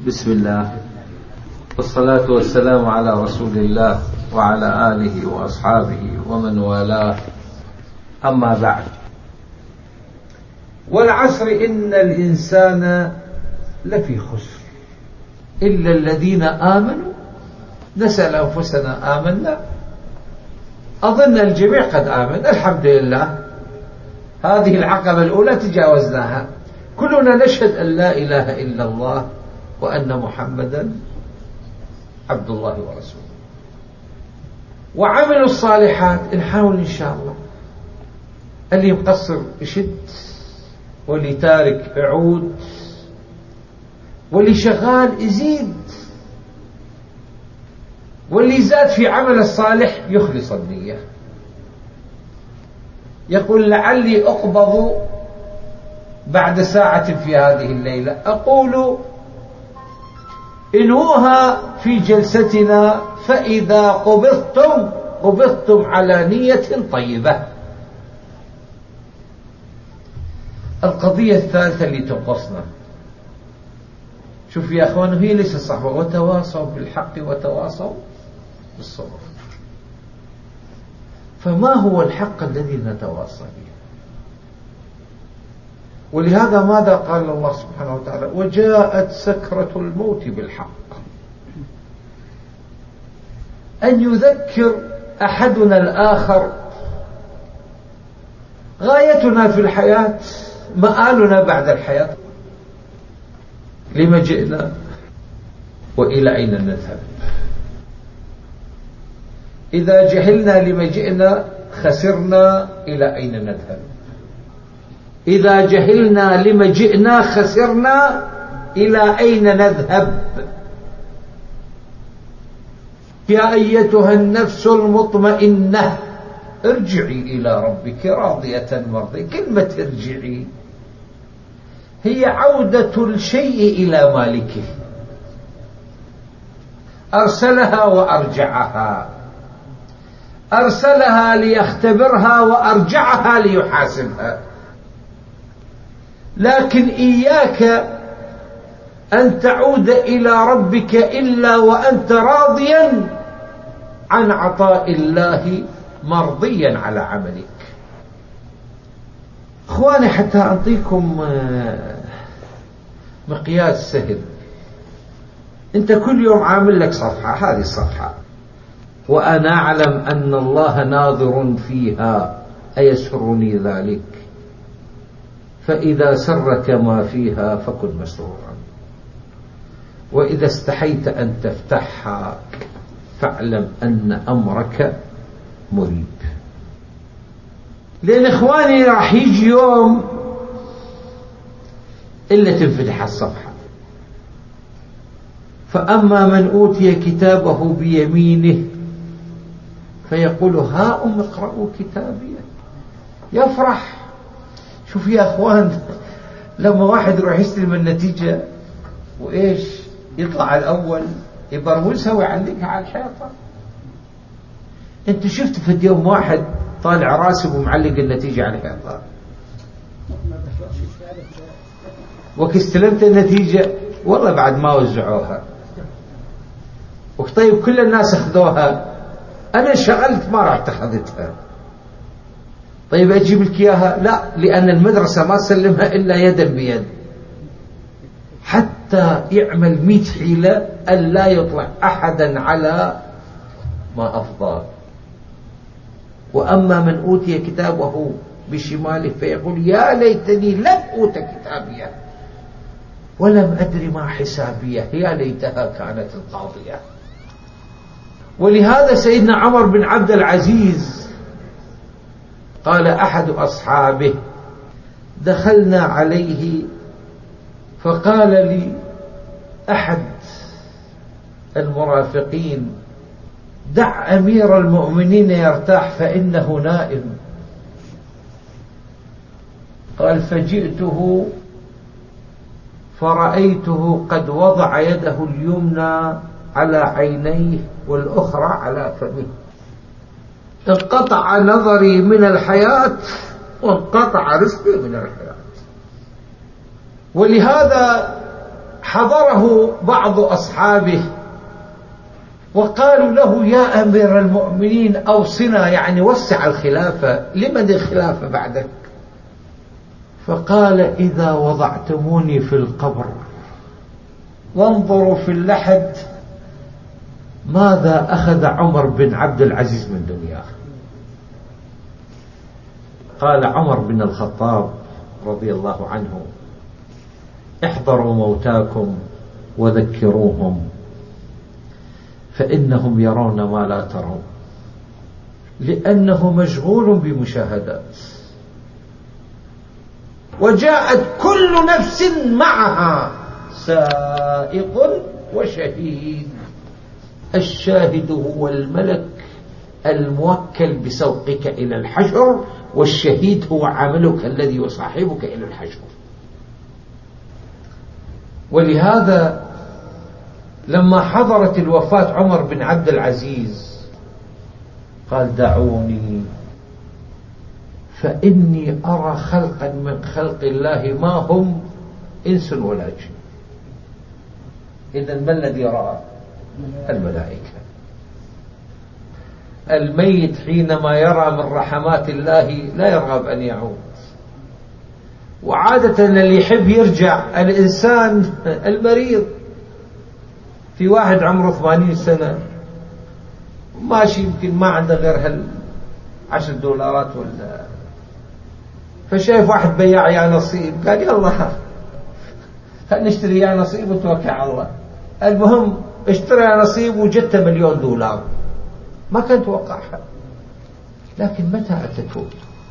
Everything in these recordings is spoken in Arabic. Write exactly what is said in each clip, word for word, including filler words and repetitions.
بسم الله والصلاة والسلام على رسول الله وعلى آله وأصحابه ومن والاه، أما بعد. والعصر إن الإنسان لفي خسر إلا الذين آمنوا. نسأل أنفسنا آمنا؟ أظن الجميع قد آمن، الحمد لله. هذه العقبة الأولى تجاوزناها، كلنا نشهد أن لا إله إلا الله وأن محمدا عبد الله ورسوله. وعملوا الصالحات، نحاول إن شاء الله. اللي مقصر يشد، واللي تارك يعود، واللي شغال يزيد، واللي زاد في عمل الصالح يخلص النية. يقول: لعلي أقبض بعد ساعة في هذه الليلة، أقول إنوها في جلستنا، فإذا قبضتم قبضتم على نية طيبة. القضية الثالثة اللي تنقصنا، شوف يا أخوان، هي ليس صحبة، وتواصوا بالحق وتواصوا بالصبر. فما هو الحق الذي نتواصى به؟ ولهذا ماذا قال الله سبحانه وتعالى؟ وجاءت سكرة الموت بالحق. أن يذكر أحدنا الآخر. غايتنا في الحياة، مآلنا بعد الحياة. لما جئنا وإلى أين نذهب؟ إذا جهلنا لما جئنا خسرنا إلى أين نذهب. إذا جهلنا لما جئنا خسرنا إلى أين نذهب. يا أيتها النفس المطمئنة ارجعي إلى ربك راضية مرضية. كلمة ارجعي هي عودة الشيء إلى مالكه. أرسلها وأرجعها، أرسلها ليختبرها وأرجعها ليحاسبها. لكن إياك أن تعود إلى ربك إلا وأنت راضيا عن عطاء الله، مرضيا على عملك. اخواني، حتى أعطيكم مقياس سهل. انت كل يوم عامل لك صفحة، هذه الصفحة، وأنا أعلم أن الله ناظر فيها، أيسرني ذلك؟ فإذا سرك ما فيها فكن مسرورا، وإذا استحيت أن تفتحها فاعلم أن أمرك مريب. لأن إخواني راح يجي يوم إلا تنفتح الصفحة. فأما من أوتي كتابه بيمينه فيقول هاؤم اقرأوا كتابي، يفرح. شوف يا أخوان، لما واحد يروح يستلم النتيجة وإيش يطلع الأول، يبروزها ويعلقها على الحيطة. أنت شفت في يوم واحد طالع راسب ومعلق النتيجة على الحيطة؟ وكستلمت النتيجة والله بعد ما وزعوها. وطيب كل الناس أخذوها، أنا شغلت ما رحت أخذتها. طيب أجيب لك إياها؟ لا، لأن المدرسة ما سلمها إلا يدا بيد، حتى يعمل مئة حيلة أن لا يطلع أحدا على ما أفضل. وأما من أوتي كتابه بشماله فيقول يا ليتني لم أوت كتابيه ولم أدري ما حسابيه، يا ليتها كانت القاضية. ولهذا سيدنا عمر بن عبد العزيز قال أحد أصحابه: دخلنا عليه فقال لي أحد المرافقين: دع أمير المؤمنين يرتاح فإنه نائم. قال: فجئته فرأيته قد وضع يده اليمنى على عينيه والأخرى على فمه. انقطع نظري من الحياة وانقطع رزقي من الحياة. ولهذا حضره بعض أصحابه وقالوا له يا أمير المؤمنين أوصنا، يعني وسع الخلافة، لمن الخلافة بعدك؟ فقال إذا وضعتموني في القبر وانظروا في اللحد ماذا أخذ عمر بن عبد العزيز من دنياه. قال عمر بن الخطاب رضي الله عنه احضروا موتاكم وذكروهم فإنهم يرون ما لا ترون، لأنه مشغول بمشاهدات. وجاءت كل نفس معها سائق وشهيد، الشاهد هو الملك الموكل بسوقك إلى الحشر، والشهيد هو عملك الذي يصاحبك إلى الحشر. ولهذا لما حضرت الوفاة عمر بن عبد العزيز قال دعوني فإني أرى خلقا من خلق الله ما هم إنس ولا جن. إذن ما الذي رأى؟ الملائكة. الميت حينما يرى من رحمات الله لا يرغب أن يعود. وعادة اللي يحب يرجع الإنسان المريض. في واحد عمره ثمانين سنة ماشي يمكن ما عنده غير هال عشر دولارات ولا، فشايف واحد بياع يا نصيب قال يلا نشتري يا نصيب وتوكل على الله. المهم اشترى يا نصيب وجدته مليون دولار، ما كان توقعها. لكن متى أتته؟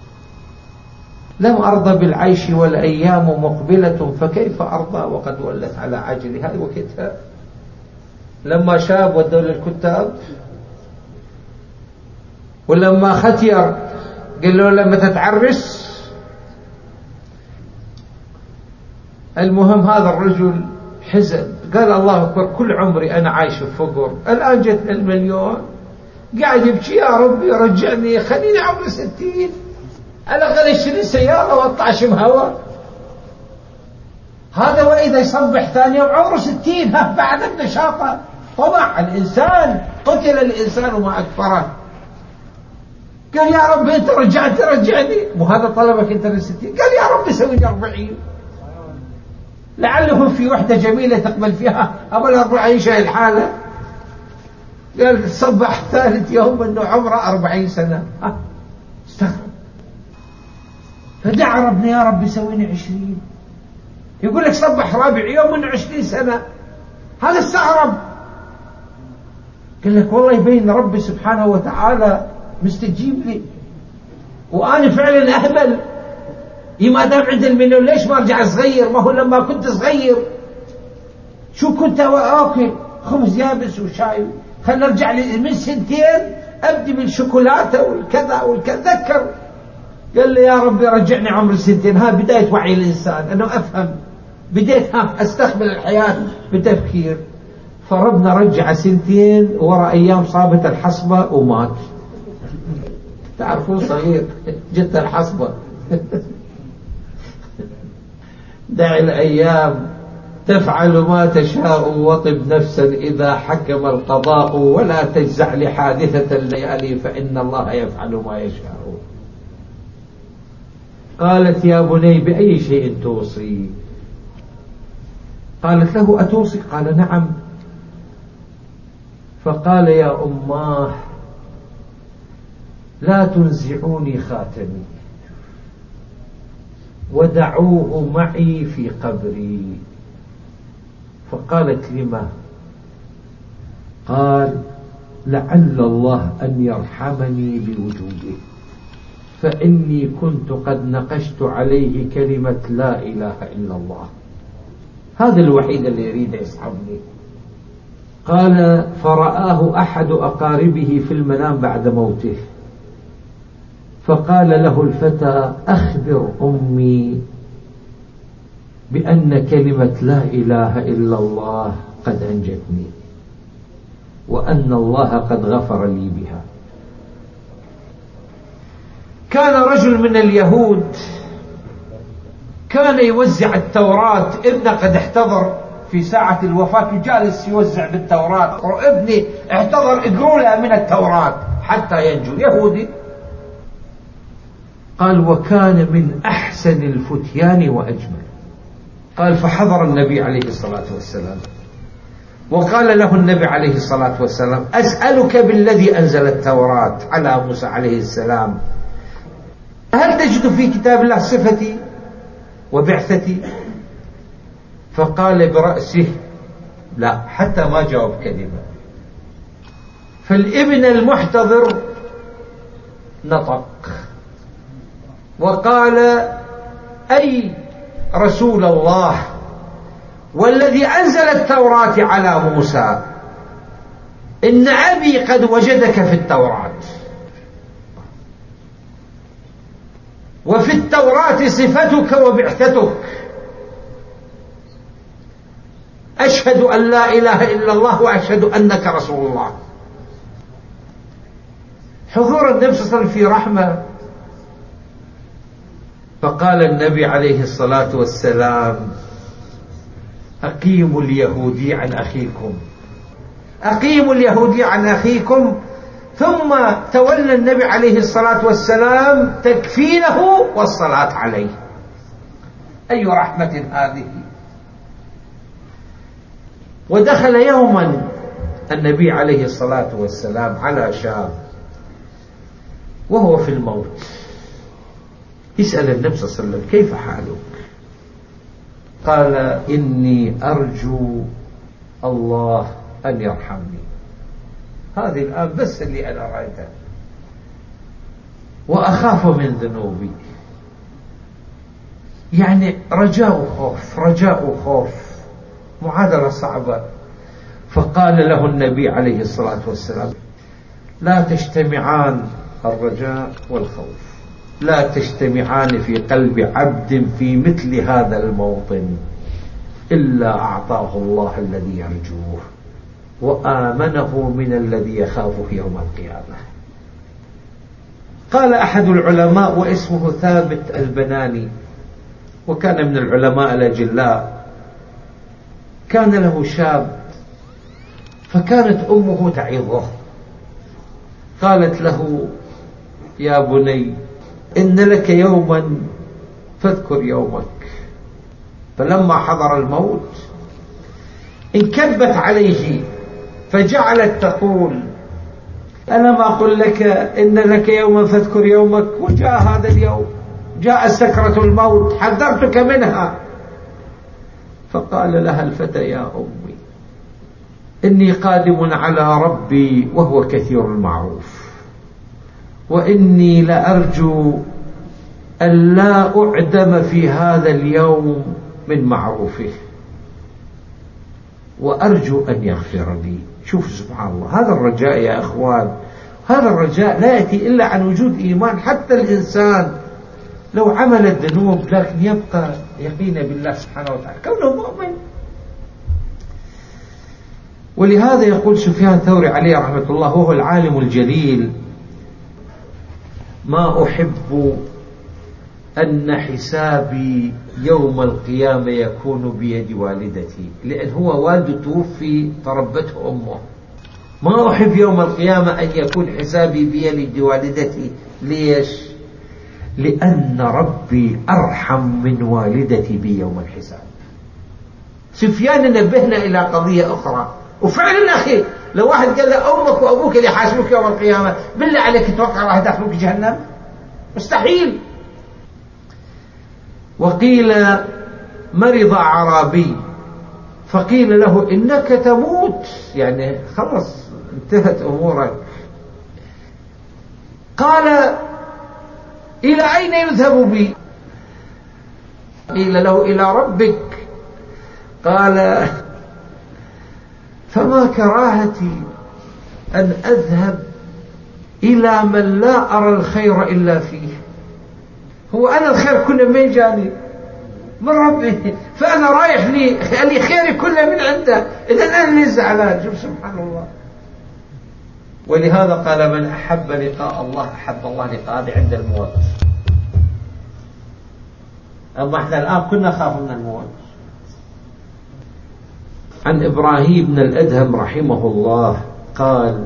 لم أرضى بالعيش والأيام مقبلة فكيف أرضى وقد ولت على عجلي. هذه وقتها لما شاب ودوا للكتاب، ولما ختير قال له لما تتعرس. المهم هذا الرجل حزن قال الله أكبر كل عمري أنا عايش في فقر، الآن جت المليون قاعد يبكي يا ربي رجعني خليني عمري ستين على الأقل اشتري سيارة واطلع شم هوا. هذا وإذا يصبح ثاني يوم عمره ستين، ها بعد النشاطة. طبعا الإنسان قتل الإنسان وما أكفره. قال يا رب أنت رجعت رجعني، مو هذا طلبك أنت للستين؟ قال يا رب سوي أربعين لعله في وحدة جميلة تقبل فيها أبو الأربعين شاي الحالة. قال صبح ثالث يوم أنه عمره أربعين سنة. ها استغرب فدعا ربنا يا رب سويني عشرين. يقول لك صبح رابع يوم من عشرين سنة، هذا استغرب. قال لك والله يبين ربي سبحانه وتعالى مستجيب لي وأنا فعلا أهبل. ما دام عند المليون ليش ما أرجع صغير؟ ما هو لما كنت صغير شو كنت أكل خبز يابس وشاي. خلنا نرجع من سنتين أبدي بالشوكولاتة والكذا والكذا. ذكر قال لي يا ربي رجعني عمر سنتين. ها بداية وعي الإنسان أنه أفهم، بداية ها أستقبل الحياة بتفكير. فربنا رجع سنتين ورا أيام صابت الحصبة ومات. تعرفون صغير جت الحصبة. دع الأيام تفعل ما تشاء وطب نفسا إذا حكم القضاء ولا تجزع لحادثة الليالي فإن الله يفعل ما يشاء. قالت يا بني بأي شيء توصي؟ قالت له أتوصي؟ قال نعم. فقال يا أماه لا تنزعوني خاتمي ودعوه معي في قبري. فقالت لما؟ قال لعل الله أن يرحمني بوجوده فإني كنت قد نقشت عليه كلمة لا إله إلا الله. هذا الوحيد اللي يريد يصحبني. قال فرآه أحد أقاربه في المنام بعد موته فقال له الفتى أخبر أمي بأن كلمة لا إله إلا الله قد أنجتني وأن الله قد غفر لي بها. كان رجل من اليهود كان يوزع التوراة، ابنه قد احتضر في ساعة الوفاة جالس يوزع بالتوراة، ابني اعتذر اقروا لها من التوراة حتى ينجو. يهودي. قال وكان من أحسن الفتيان وأجمل. قال فحضر النبي عليه الصلاة والسلام وقال له النبي عليه الصلاة والسلام أسألك بالذي أنزل التوراة على موسى عليه السلام، هل تجد في كتاب الله صفتي وبعثتي؟ فقال برأسه لا، حتى ما جاوب كلمة. فالابن المحتضر نطق وقال أي رسول الله والذي أنزل التوراة على موسى، إن أبي قد وجدك في التوراة، وفي التوراة صفتك وبعثتك، أشهد أن لا إله إلا الله وأشهد أنك رسول الله. حضور النبي صلى الله عليه وسلم في رحمة. فقال النبي عليه الصلاة والسلام أقيموا اليهودي عن أخيكم، أقيموا اليهودي عن أخيكم. ثم تولى النبي عليه الصلاة والسلام تكفينه والصلاة عليه. أي رحمة هذه. ودخل يوما النبي عليه الصلاة والسلام على شاب وهو في الموت، يسأل النبي صلى الله عليه وسلم كيف حالك؟ قال إني أرجو الله أن يرحمني، هذه الآن بس اللي أنا رأيتها، وأخاف من ذنوبي. يعني رجاء وخوف، رجاء وخوف، معادلة صعبة. فقال له النبي عليه الصلاة والسلام لا تجتمعان الرجاء والخوف، لا تجتمعان في قلب عبد في مثل هذا الموطن إلا أعطاه الله الذي يرجوه وآمنه من الذي يخافه يوم القيامة. قال أحد العلماء واسمه ثابت البناني، وكان من العلماء الأجلاء، كان له شاب فكانت أمه تعظه، قالت له يا بني إن لك يوما فاذكر يومك. فلما حضر الموت انكبت عليه فجعلت تقول ألم أقل لك إن لك يوما فاذكر يومك، وجاء هذا اليوم، جاء سكرة الموت، حذرتك منها. فقال لها الفتى يا أمي إني قادم على ربي وهو كثير المعروف، وإني لأرجو أن لا أعدم في هذا اليوم من معروفه، وأرجو أن يغفر لي. شوف سبحان الله، هذا الرجاء يا أخوان، هذا الرجاء لا يأتي إلا عن وجود إيمان. حتى الإنسان لو عمل الذنوب لكن يبقى يقينا بالله سبحانه وتعالى كونه مؤمن. ولهذا يقول سفيان الثوري عليه رحمة الله وهو العالم الجليل ما أحب أن حسابي يوم القيامة يكون بيد والدتي، لأن هو والده توفي تربته أمه. ما أحب يوم القيامة أن يكون حسابي بيد والدتي. ليش؟ لأن ربي أرحم من والدتي بي يوم الحساب. سفيان نبهنا إلى قضية أخرى، وفعلا أخي لو واحد قال له أمك وأبوك اللي حاسبك يوم القيامة، بالله عليك تتوقع راح يدخلوك جهنم؟ مستحيل. وقيل مرض أعرابي فقيل له إنك تموت، يعني خلص انتهت أمورك. قال إلى أين يذهب بي؟ قيل له إلى ربك. قال فما كراهتي أن أذهب إلى من لا أرى الخير إلا فيه. هو أنا الخير كله من جاني من ربي، فأنا رايح لي لي خيري كله من عنده، إذا أنا اللي زعلان. شوف سبحان الله. ولهذا قال من أحب لقاء الله أحب الله لقاءه عند الموت. أما احنا الآن كنا خاف من الموت. عن إبراهيم بن الأدهم رحمه الله قال: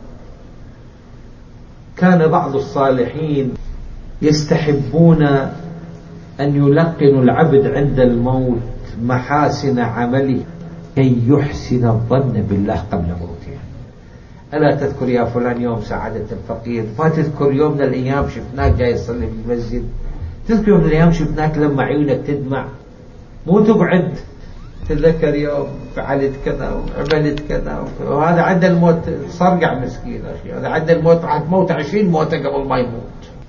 كان بعض الصالحين يستحبون أن يلقنوا العبد عند الموت محاسن عمله كي يحسن الظن بالله قبل موته. ألا تذكر يا فلان يوم سعادة الفقير؟ ما تذكر يوم من الأيام شفناك جاي تصلي في المسجد؟ تذكر يوم من الأيام شفناك لما عيونك تدمع؟ مو تقعد تذكر يوم فعلت كذا وعملت كذا، وهذا عند الموت صرقع مسكين أخي، هذا عند الموت راح تموت عشرين موتة قبل ما يموت.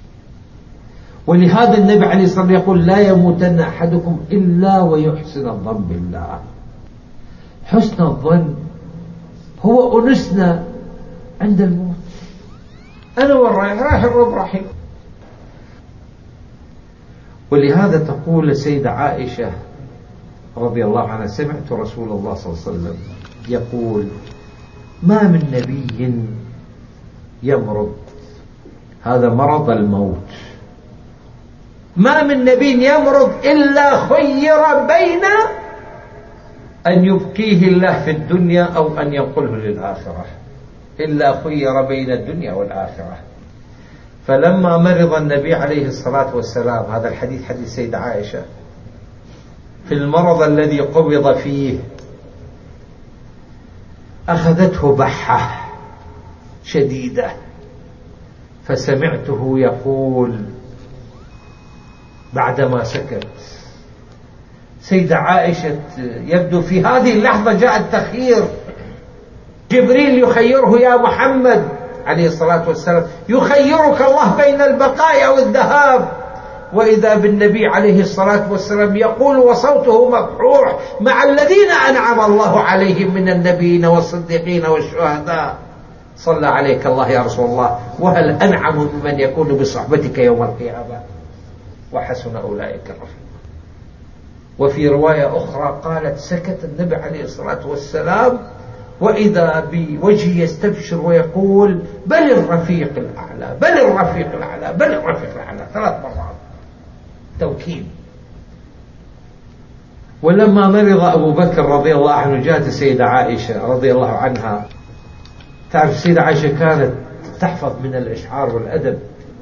ولهذا النبي عليه الصلاة والسلام يقول: لا يموتن أحدكم إلا ويحسن الظن بالله. حسن الظن هو أنسنا عند الموت. أنا والرايح رايح الرب رحيم. ولهذا تقول السيدة عائشة رضي الله عنها: سمعت رسول الله صلى الله عليه وسلم يقول: ما من نبي يمرض، هذا مرض الموت، ما من نبي يمرض إلا خير بين أن يبقيه الله في الدنيا أو أن ينقله للآخرة، إلا خير بين الدنيا والآخرة. فلما مرض النبي عليه الصلاة والسلام، هذا الحديث حديث سيدة عائشة، في المرض الذي قبض فيه أخذته بحة شديدة، فسمعته يقول بعدما سكت: سيدة عائشة يبدو في هذه اللحظة جاء التخيير، جبريل يخيره: يا محمد عليه الصلاة والسلام يخيرك الله بين البقاء أو الذهاب. وإذا بالنبي عليه الصلاة والسلام يقول وصوته مفحوح: مع الذين أنعم الله عليهم من النبيين والصديقين والشهداء. صلى عليك الله يا رسول الله، وهل أنعم ممن يكون بصحبتك يوم القيامة؟ وحسن أولئك رفيقا. وفي رواية أخرى قالت: سكت النبي عليه الصلاة والسلام وإذا بوجهه يستبشر ويقول: بل الرفيق الأعلى، بل الرفيق الأعلى، بل الرفيق الأعلى، ثلاث مرات توكيد. ولما مرض أبو بكر رضي الله عنه جاءت السيدة عائشة رضي الله عنها. تعرف السيدة عائشة كانت تحفظ من الإشعار والأدب،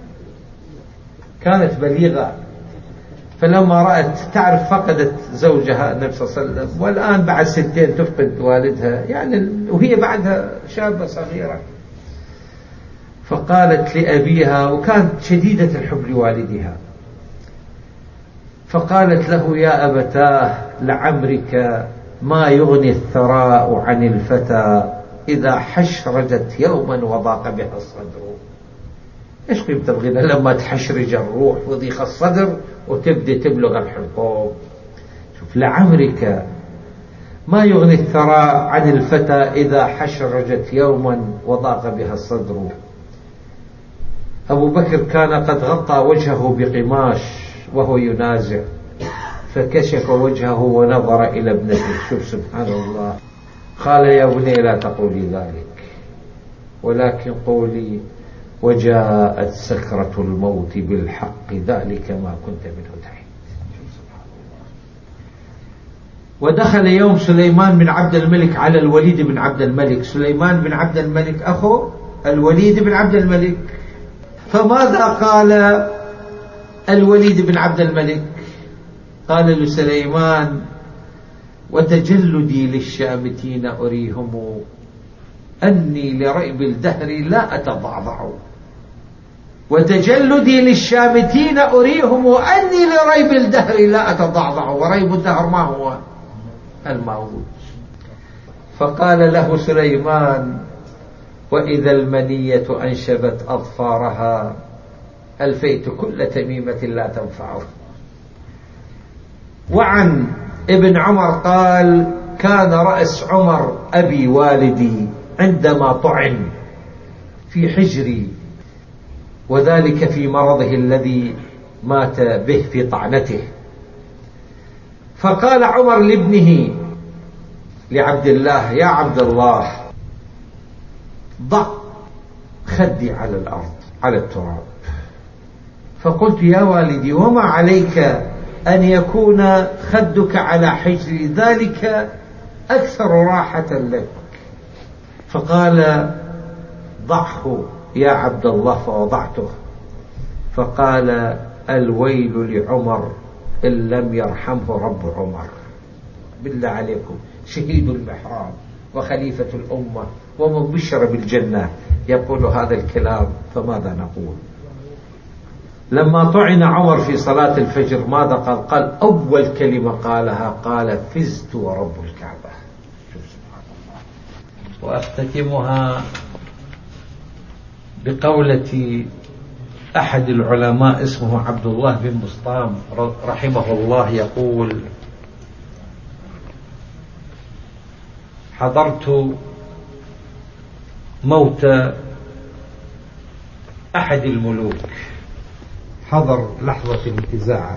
كانت بليغة، فلما رأت، تعرف فقدت زوجها النبي صلى الله عليه وسلم، والآن بعد سنتين تفقد والدها، يعني وهي بعدها شابة صغيرة، فقالت لأبيها، وكانت شديدة الحب لوالدها، فقالت له: يا أبتاه لعمرك ما يغني الثراء عن الفتى إذا حشرجت يوما وضاق بها الصدر. إيش قيمة الغنى لما تحشرج الروح وضيق الصدر وتبدي تبلغ الحلقوم؟ شوف: لعمرك ما يغني الثراء عن الفتى إذا حشرجت يوما وضاق بها الصدر. أبو بكر كان قد غطى وجهه بقماش وهو ينازع، فكشف وجهه ونظر إلى ابنته. شوف سبحان الله. قال: يا بني لا تقولي ذلك، ولكن قولي: وجاءت سكرة الموت بالحق ذلك ما كنت منه تحيد. ودخل يوم سليمان بن عبد الملك على الوليد بن عبد الملك. سليمان بن عبد الملك أخو الوليد بن عبد الملك. فماذا قال الوليد بن عبد الملك؟ قال لسليمان: وتجلدي للشامتين أريهم أني لريب الدهر لا أتضعضع. وتجلدي للشامتين أريهم أني لريب الدهر لا أتضعضع. وريب الدهر ما هو؟ الموت. فقال له سليمان: وإذا المنية أنشبت أظفارها ألفيت كل تميمة لا تنفعه. وعن ابن عمر قال: كان رأس عمر أبي والدي عندما طعن في حجري، وذلك في مرضه الذي مات به في طعنته. فقال عمر لابنه لعبد الله: يا عبد الله، ضع خدي على الأرض على التراب. فقلت: يا والدي، وما عليك أن يكون خدك على حجري؟ ذلك أكثر راحة لك. فقال ضعه يا عبد الله، فوضعته. فقال الويل لعمر إن لم يرحمه رب عمر. بالله عليكم، شهيد المحراب وخليفة الأمة ومبشر بالجنة يقول هذا الكلام، فماذا نقول؟ لما طعن عمر في صلاة الفجر ماذا قال؟ قال أول كلمة قالها قال فزت ورب الكعبة. وأختتمها بقولة أحد العلماء اسمه عبد الله بن بسطام رحمه الله، يقول: حضرت موت أحد الملوك، حضر لحظة الانتزاع،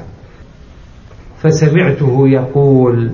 فسمعته يقول: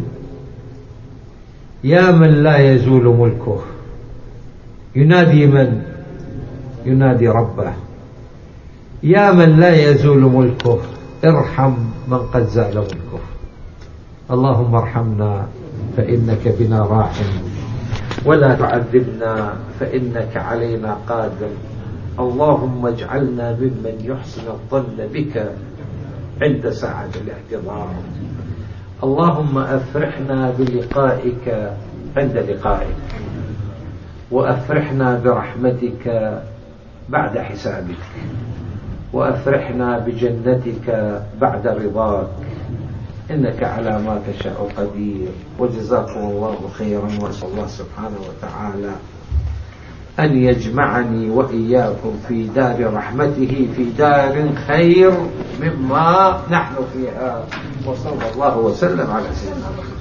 يا من لا يزول ملكه. ينادي من؟ ينادي ربه. يا من لا يزول ملكه ارحم من قد زال ملكه. اللهم ارحمنا فإنك بنا راحم، ولا تعذبنا فإنك علينا قادر. اللهم اجعلنا ممن يحسن الظن بك عند ساعة الاحتضار. اللهم أفرحنا بلقائك عند لقائك، وأفرحنا برحمتك بعد حسابك، وأفرحنا بجنتك بعد رضاك، إنك على ما تشاء قدير. وجزاكم الله خيرا، وأسأل الله سبحانه وتعالى أن يجمعني وإياكم في دار رحمته، في دار خير مما نحن فيها. وصلى الله وسلم على سيدنا محمد.